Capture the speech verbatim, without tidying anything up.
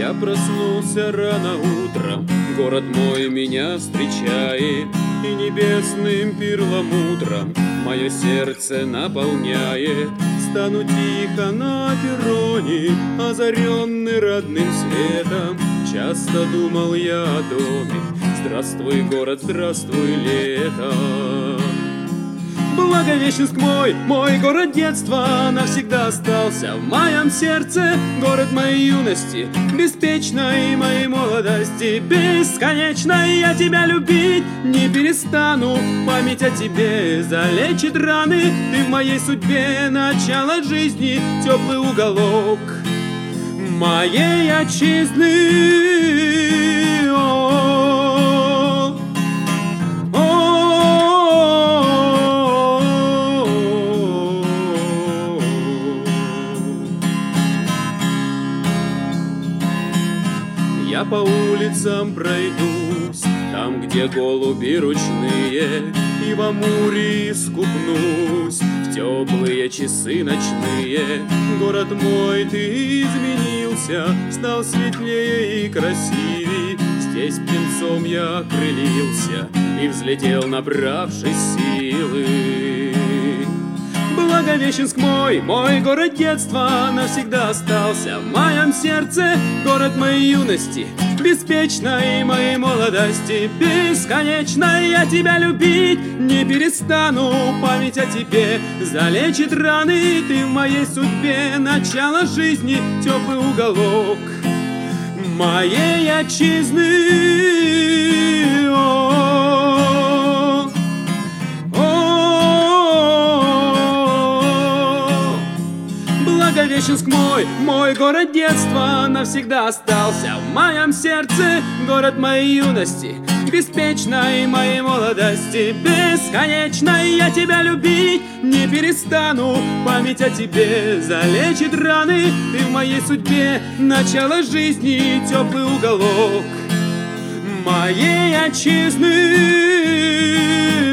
Я проснулся рано утром, город мой меня встречает, и небесным перламутром мое сердце наполняет. Стану тихо на перроне, озаренный родным светом. Часто думал я о доме. Здравствуй, город, здравствуй, лето. Благовещенск мой, мой город детства, навсегда остался в моем сердце. Город моей юности, беспечной моей молодости, бесконечной я тебя любить не перестану. Память о тебе залечит раны, ты в моей судьбе начало жизни, теплый уголок моей отчизны. Я по улицам пройдусь, там, где голуби ручные, и в Амуре искупнусь в теплые часы ночные. Город мой, ты изменился, стал светлее и красивей. Здесь птенцом я окрылился и взлетел, набравшись силы. Благовещенск мой, мой город детства, навсегда остался в моем сердце. Город моей юности, беспечной моей молодости, бесконечной я тебя любить не перестану. Память о тебе залечит раны, ты в моей судьбе начало жизни, теплый уголок моей отчизны. Благовещенск мой, мой город детства, навсегда остался в моем сердце. Город моей юности, беспечной моей молодости, бесконечной я тебя любить не перестану. Память о тебе залечит раны, ты в моей судьбе начало жизни, теплый уголок моей отчизны.